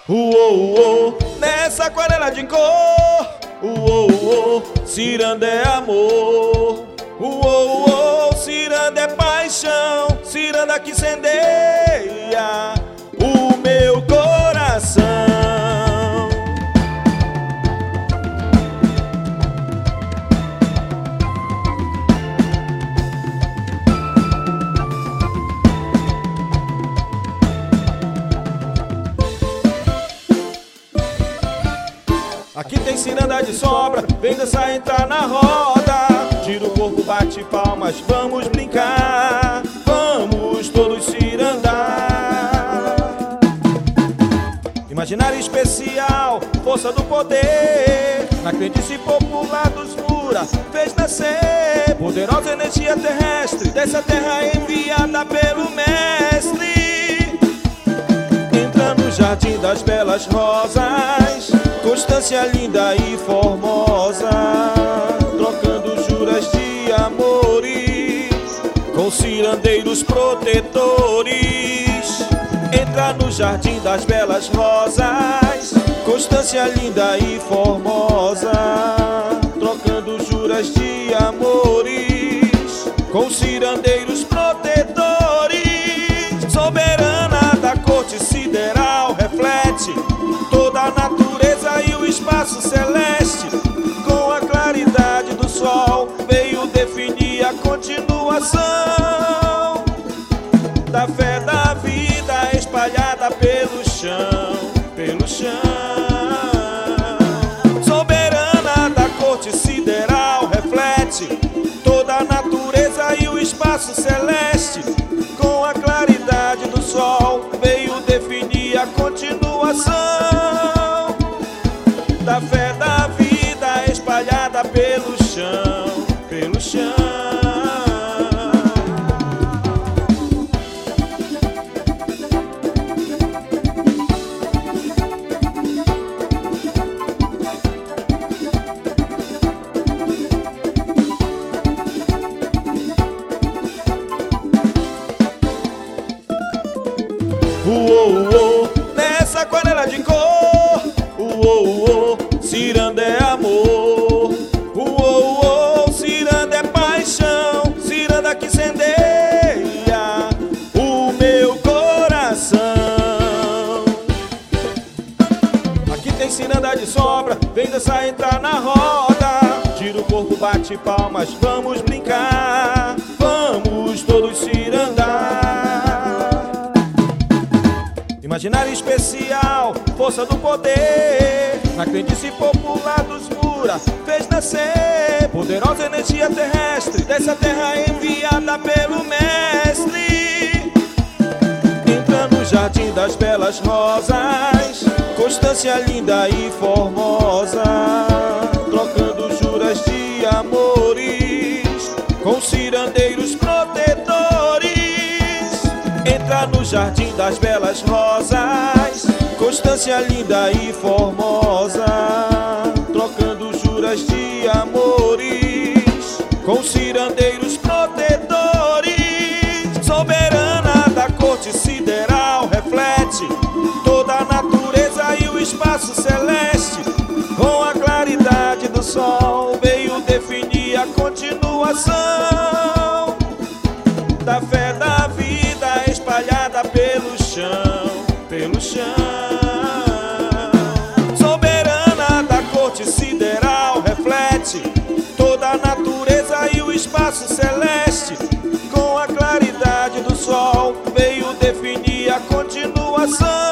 Nessa aquarela de cor, ciranda é amor, ciranda é paixão, ciranda que incendeia o meu coração. Aqui tem ciranda de sobra, vem dançar, entrar na roda. Tira o corpo, bate palmas, vamos brincar, vamos todos cirandar. Imaginário especial, força do poder, na crendice popular dos Mura fez nascer poderosa energia terrestre, dessa terra enviada pelo mestre. Entra no jardim das belas rosas, Constância linda e formosa, trocando juras de amores com cirandeiros protetores. Entra no jardim das belas rosas, Constância linda e formosa, trocando juras de amores com cirandeiros protetores. Soberana da corte sideral, reflete toda a natureza e o espaço celeste. Com a claridade do sol veio definir a continuação da fé da vida espalhada pelo chão, pelo chão. Soberana da corte sideral, reflete toda a natureza e o espaço celeste. Com a claridade do sol veio definir a continuação da fé da vida espalhada pelo chão, pelo chão. Nessa aquarela de cor, ciranda é amor, ciranda é paixão, ciranda que incendeia o meu coração. Aqui tem ciranda de sobra, vem dançar, entrar na roda. Tira o corpo, bate palmas, vamos brincar, vamos todos cirandar. Imaginário especial, força do poder, na crendice popular dos Mura fez nascer poderosa energia terrestre, dessa terra enviada pelo mestre. Entra no jardim das belas rosas, Constância linda e formosa, trocando juras de amores com cirandeiros protetores. Entra no jardim das belas rosas, Constância linda e formosa, trocando juras de amores com cirandeiros protetores. Soberana da corte sideral, reflete toda a natureza e o espaço celeste. Com a claridade do sol veio definir a continuação da fé da vida espalhada pelo chão, pelo chão. Soberana da corte sideral, reflete toda a natureza e o espaço celeste. Com a claridade do sol veio definir a continuação